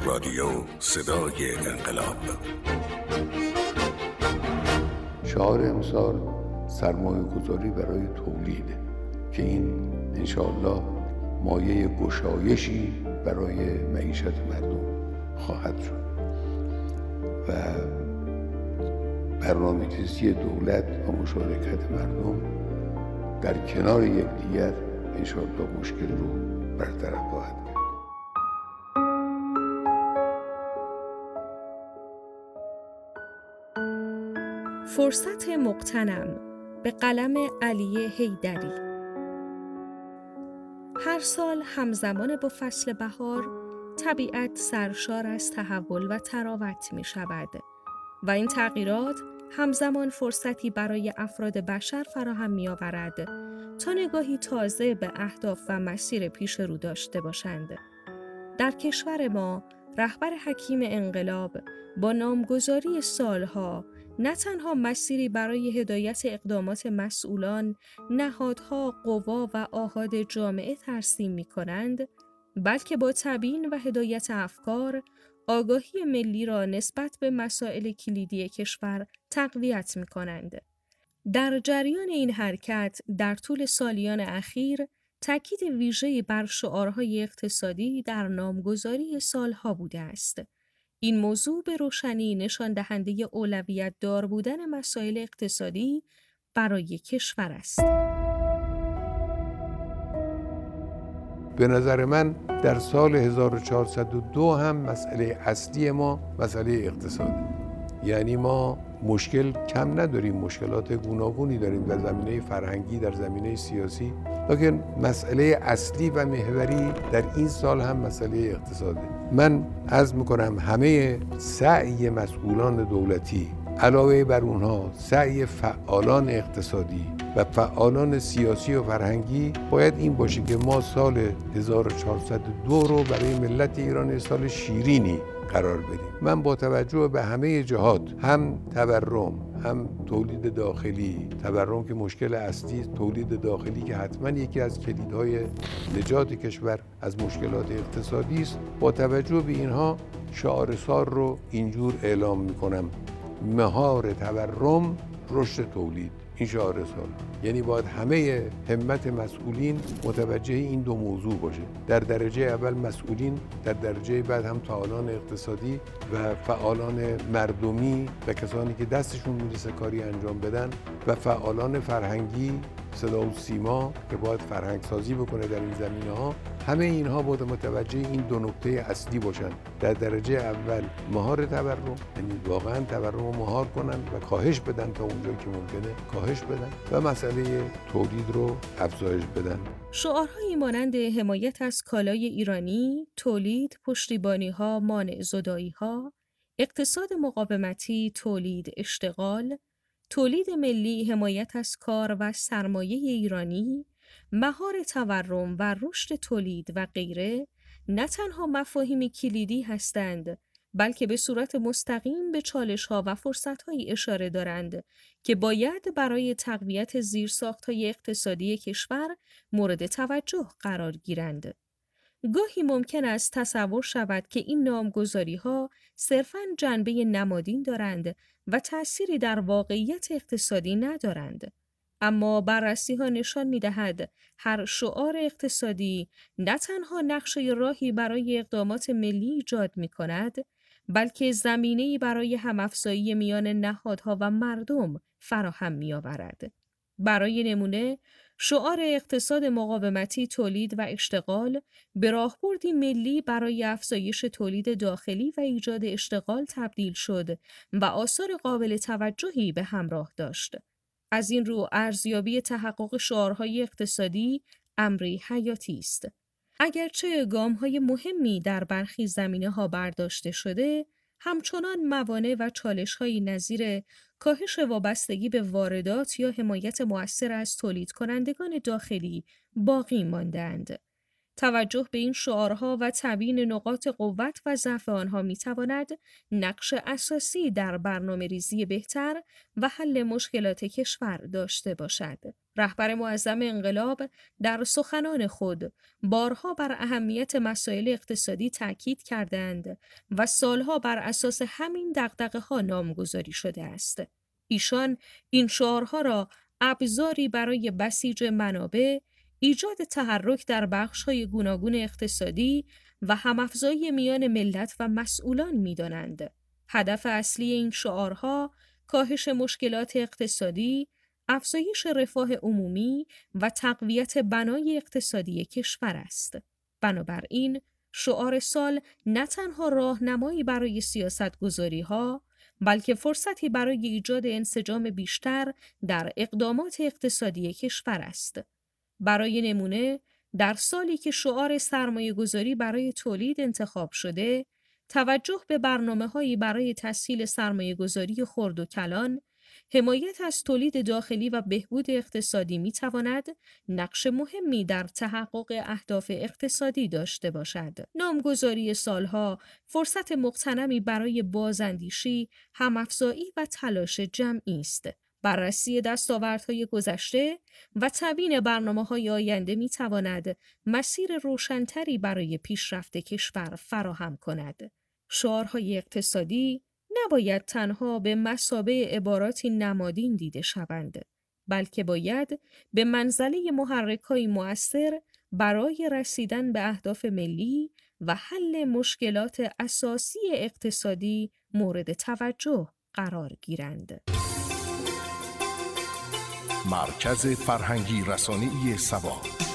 رادیو صدای انقلاب. شعار امسال سرمایه گذاری برای تولیده که این انشاءالله مایه گشایشی برای معیشت مردم خواهد شد و برنامه‌ریزی دولت و مشارکت مردم در کنار یکدیگر انشاءالله مشکل رو برطرف خواهد کرد. فرصت مغتنم به قلم علی حیدری. هر سال همزمان با فصل بهار طبیعت سرشار از تحول و تراوت می شود و این تغییرات همزمان فرصتی برای افراد بشر فراهم می آورد تا نگاهی تازه به اهداف و مسیر پیش رو داشته باشند. در کشور ما رهبر حکیم انقلاب با نامگذاری سالها نه تنها مسیری برای هدایت اقدامات مسئولان، نهادها، قوا و آحاد جامعه ترسیم می کنند، بلکه با تبیین و هدایت افکار، آگاهی ملی را نسبت به مسائل کلیدی کشور تقویت می کنند. در جریان این حرکت در طول سالیان اخیر تاکید ویژه‌ای بر شعارهای اقتصادی در نامگذاری سالها بوده است. این موضوع به روشنی نشان دهنده اولویت دار بودن مسائل اقتصادی برای کشور است. به نظر من در سال 1402 هم مسئله اصلی ما مسئله اقتصادی، یعنی ما مشکل کم نداریم، مشکلات گوناگونی داریم در زمینه فرهنگی، در زمینه سیاسی، لیکن مسئله اصلی و محوری در این سال هم مسئله اقتصاده. من عرض میکنم همه سعی مسئولان دولتی علاوه بر اونها سعی فعالان اقتصادی و فعالان سیاسی و فرهنگی باید این باشه که ما سال 1402 رو برای ملت ایران سال شیرینی قرار بدیم. من با توجه به همه جهات، هم تورم، هم تولید داخلی، تورم که مشکل اصلی، تولید داخلی که حتما یکی از کلیدهای نجات کشور از مشکلات اقتصادی است، با توجه به اینها شعار سال رو اینجور اعلام میکنم: مهار تورم، رشد تولید. این شعار سال، یعنی باید همه همت مسئولین متوجه این دو موضوع باشه. در درجه اول مسئولین، در درجه بعد هم فعالان اقتصادی و فعالان مردمی و کسانی که دستشون میرسه کاری انجام بدن و فعالان فرهنگی، صدا و سیما که باید فرهنگ سازی بکنه در این زمینه ها. همه اینها باید متوجه این دو نکته اصلی باشن. در درجه اول مهار تورم، یعنی واقعا تورم رو مهار کنن و کاهش بدن تا اونجایی که ممکنه کاهش بدن و مسئله تولید رو افزایش بدن. شعارهایی مانند حمایت از کالای ایرانی، تولید، پشتیبانی‌ها، مانع زدایی‌ها، اقتصاد مقاومتی، تولید، اشتغال، تولید ملی، حمایت از کار و سرمایه ایرانی، مهار تورم و رشد تولید و غیره نه تنها مفاهیم کلیدی هستند، بلکه به صورت مستقیم به چالش‌ها و فرصت‌هایی اشاره دارند که باید برای تقویت زیرساخت‌های اقتصادی کشور مورد توجه قرار گیرند. گاهی ممکن است تصور شود که این نامگذاری‌ها صرفاً جنبه نمادین دارند و تأثیری در واقعیت اقتصادی ندارند. اما بررسی‌ها نشان می‌دهد هر شعار اقتصادی نه تنها نقشه راهی برای اقدامات ملی ایجاد می‌کند، بلکه زمینه‌ای برای هم‌افزایی میان نهادها و مردم فراهم می‌آورد. برای نمونه، شعار اقتصاد مقاومتی، تولید و اشتغال به راهبردی ملی برای افزایش تولید داخلی و ایجاد اشتغال تبدیل شد و آثار قابل توجهی به همراه داشت. از این رو ارزیابی تحقق شعارهای اقتصادی امری حیاتی است. اگرچه گام‌های مهمی در برخی زمینه‌ها برداشته شده، همچنان موانع و چالش‌هایی نظیر کاهش وابستگی به واردات یا حمایت مؤثر از تولید کنندگان داخلی باقی مانده‌اند. توجه به این شعارها و تبیین نقاط قوت و ضعف آنها می‌تواند نقش اساسی در برنامه‌ریزی بهتر و حل مشکلات کشور داشته باشد. رهبر معظم انقلاب در سخنان خود بارها بر اهمیت مسائل اقتصادی تاکید کردند و سالها بر اساس همین دغدغه‌ها نامگذاری شده است. ایشان این شعارها را ابزاری برای بسیج منابع، ایجاد تحرک در بخش‌های گوناگون اقتصادی و هم‌افزایی میان ملت و مسئولان می‌دانند. هدف اصلی این شعارها کاهش مشکلات اقتصادی، افزایش رفاه عمومی و تقویت بنای اقتصادی کشور است. بنابراین شعار سال نه تنها راهنمایی برای سیاست‌گذاری‌ها، بلکه فرصتی برای ایجاد انسجام بیشتر در اقدامات اقتصادی کشور است. برای نمونه، در سالی که شعار سرمایه‌گذاری برای تولید انتخاب شده، توجه به برنامه‌هایی برای تسهیل سرمایه‌گذاری خرد و کلان، حمایت از تولید داخلی و بهبود اقتصادی می‌تواند نقش مهمی در تحقق اهداف اقتصادی داشته باشد. نامگذاری سالها فرصت مغتنمی برای بازاندیشی، هم‌افزایی و تلاش جمعی است. بررسی دستاوردهای گذشته و تبیین برنامه‌های آینده می‌تواند مسیر روشن‌تری برای پیشرفت کشور فراهم کند. شعارهای اقتصادی نباید تنها به مثابه عباراتی نمادین دیده شوند، بلکه باید به منزله محرک‌های مؤثر برای رسیدن به اهداف ملی و حل مشکلات اساسی اقتصادی مورد توجه قرار گیرند. مرکز فرهنگی رسانه‌ای سبا.